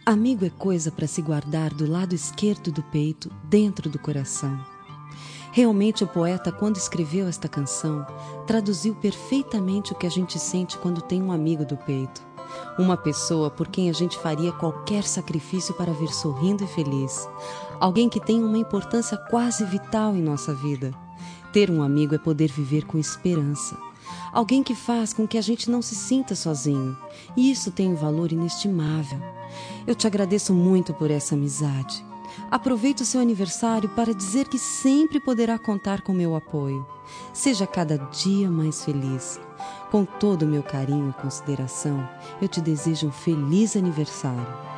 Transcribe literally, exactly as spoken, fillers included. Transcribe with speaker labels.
Speaker 1: Amigo é coisa para se guardar do lado esquerdo do peito, dentro do coração. Realmente o poeta, quando escreveu esta canção, traduziu perfeitamente o que a gente sente quando tem um amigo do peito. Uma pessoa por quem a gente faria qualquer sacrifício para ver sorrindo e feliz. Alguém que tem uma importância quase vital em nossa vida. Ter um amigo é poder viver com esperança. Alguém que faz com que a gente não se sinta sozinho. E isso tem um valor inestimável. Eu te agradeço muito por essa amizade. Aproveito o seu aniversário para dizer que sempre poderá contar com meu apoio. Seja cada dia mais feliz. Com todo o meu carinho e consideração, eu te desejo um feliz aniversário.